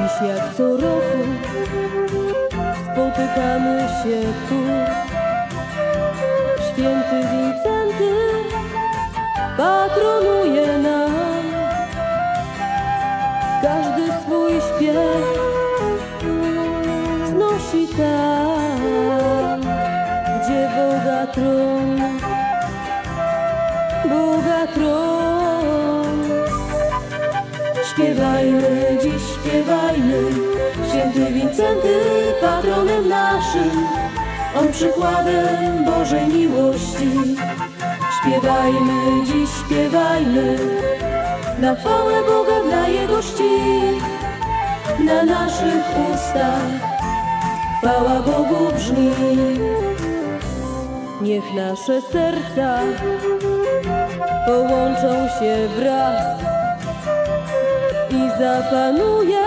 Dziś jak co roku spotykamy się tu. Święty Wincenty patronuje nam. Każdy swój śpiew znosi tam, gdzie Boga tron, Boga tron. Śpiewajmy, dziś śpiewajmy, Święty Wincenty patronem naszym, on przykładem Bożej miłości. Śpiewajmy, dziś śpiewajmy, na chwałę Boga dla Jego czci. Na naszych ustach chwała Bogu brzmi. Niech nasze serca połączą się wraz i zapanuje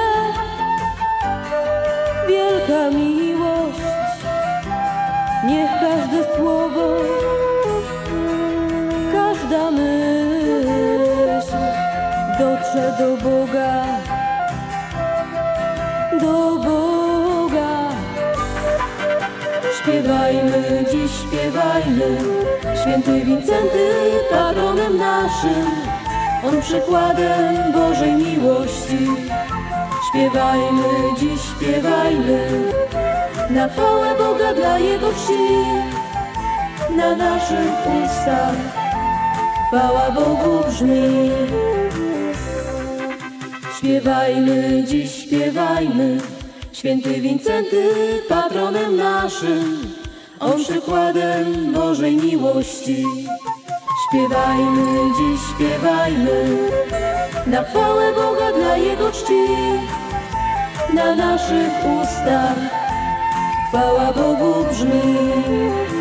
wielka miłość. Niech każde słowo, każda myśl dotrze do Boga, do Boga. Śpiewajmy, dziś śpiewajmy, Święty Wincenty patronem naszym, on przykładem Bożej miłości. Śpiewajmy, dziś śpiewajmy, na chwałę Boga dla Jego czci. Na naszych ustach chwała Bogu brzmi. Śpiewajmy, dziś śpiewajmy, Święty Wincenty patronem naszym, on przykładem Bożej miłości. Śpiewajmy, dziś śpiewajmy, na chwałę Boga dla Jego czci. Na naszych ustach chwała Bogu brzmi.